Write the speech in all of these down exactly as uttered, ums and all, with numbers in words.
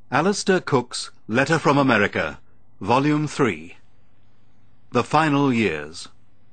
Alistair Cook's Letter from America, Volume three. The Final Years.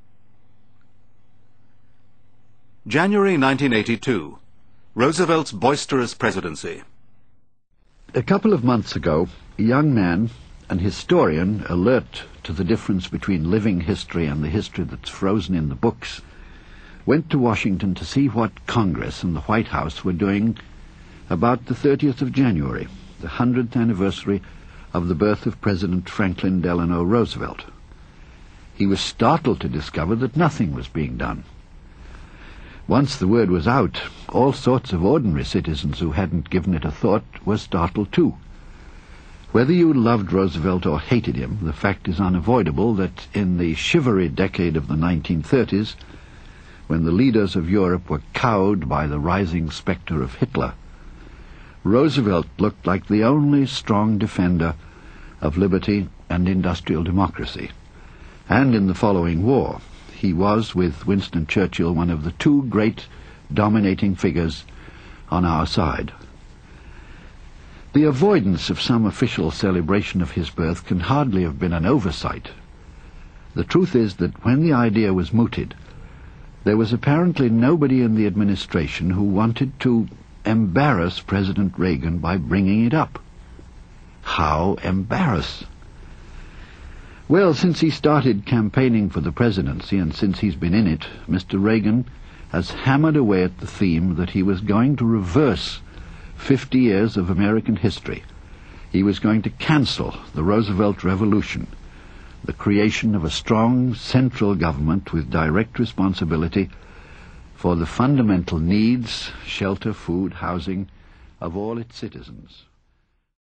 January nineteen eighty-two. Roosevelt's boisterous presidency. A couple of months ago, a young man, an historian alert to the difference between living history and the history that's frozen in the books, went to Washington to see what Congress and the White House were doing about the thirtieth of January, the hundredth anniversary of the birth of President Franklin Delano Roosevelt. He was startled to discover that nothing was being done. Once the word was out, all sorts of ordinary citizens who hadn't given it a thought were startled too. Whether you loved Roosevelt or hated him, the fact is unavoidable that in the shivery decade of the nineteen thirties, when the leaders of Europe were cowed by the rising spectre of Hitler, Roosevelt looked like the only strong defender of liberty and industrial democracy. And in the following war, he was, with Winston Churchill, one of the two great dominating figures on our side. The avoidance of some official celebration of his birth can hardly have been an oversight. The truth is that when the idea was mooted, there was apparently nobody in the administration who wanted to embarrass President Reagan by bringing it up. How embarrass? Well, since he started campaigning for the presidency, and since he's been in it, Mister Reagan has hammered away at the theme that he was going to reverse fifty years of American history. He was going to cancel the Roosevelt Revolution, the creation of a strong central government with direct responsibility for the fundamental needs, shelter, food, housing, of all its citizens.